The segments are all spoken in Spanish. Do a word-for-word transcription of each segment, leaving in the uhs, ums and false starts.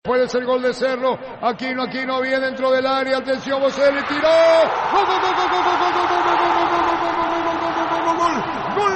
Puede ser gol de Cerro. Aquino, Aquino viene dentro del área. Atención, Boselli tiró. ¡Gol, gol, gol, gol, gol, gol, gol, gol, gol, gol, gol, gol, gol!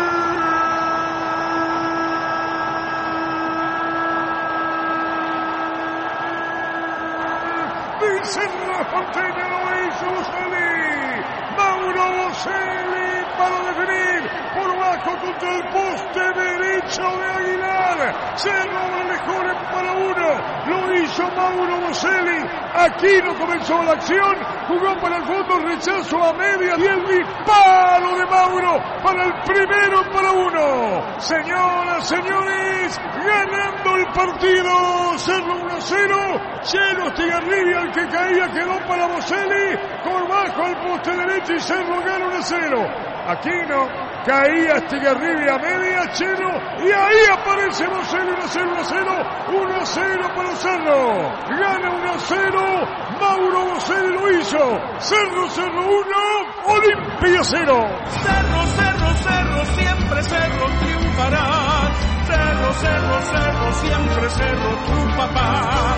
Cerro Porteño lo hizo Boselli. Mauro Boselli para definir por bajo contra el poste derecho de Aguilar. Cerro mejor en para uno. Lo hizo Mauro Boselli. Aquino comenzó la acción. Jugó para el fondo, rechazo a media y el disparo de Mauro para el primero para uno. Señoras, señores, ganando el partido. Cerro uno a cero. Lleno Estigarribia, el que caía quedó para Boselli. Por bajo al poste derecho y Cerro gana uno a cero. Aquino caía Estigarribia media, Chelo, y ahí aparece Boselli. Uno a cero, uno a cero, uno a cero para Cerro. Gana uno a cero. Mauro Boselli lo hizo. Cerro, Cerro uno, Olimpia cero. Cerro, Cerro, Cerro, siempre Cerro triunfará. Cerro, Cerro, Cerro, siempre Cerro, tu papá.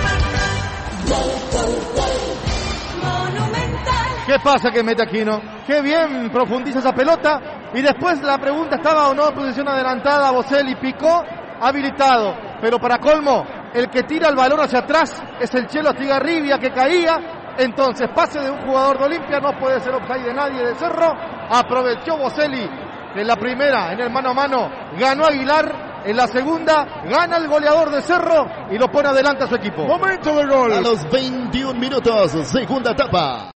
¿Qué pasa que mete Aquino? Qué bien profundiza esa pelota. Y después la pregunta, ¿estaba o no en posición adelantada? Boselli picó, habilitado. Pero para colmo, el que tira el balón hacia atrás es el Chelo Estigarribia que caía. Entonces, pase de un jugador de Olimpia, no puede ser offside de nadie de Cerro. Aprovechó Boselli en la primera, en el mano a mano, ganó Aguilar. En la segunda, gana el goleador de Cerro y lo pone adelante a su equipo. Momento de gol. A los veintiún minutos, segunda etapa.